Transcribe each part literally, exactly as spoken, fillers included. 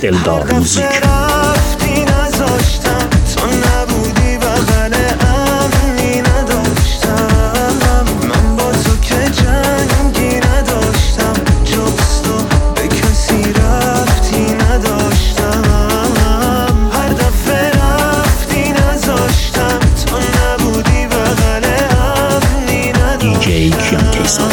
دلدار موزیک. دیجی کیان کیسان.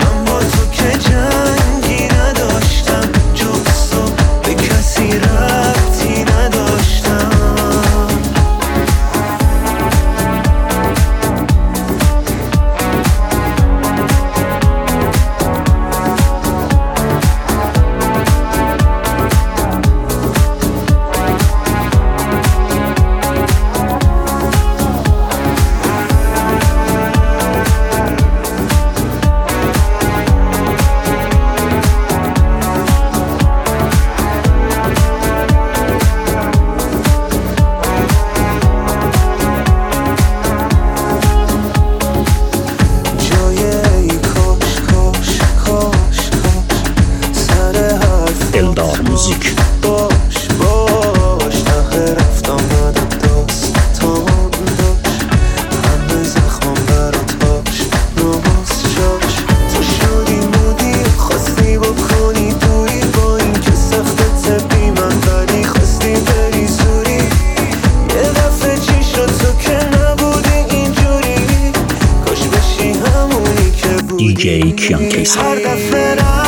دلدار موزیک. باش باش ته رفتم نداد داستان داشت همه زخمم برات هاش ناز شاش تو شدی بودی خواستی بکنی دوری با این که سخت بی من ولی خواستی بری زوری یه دفعه چی شد تو که نبودی اینجوری کاش بشی همونی که بودی دیجی کیان کیسان. هر دفعه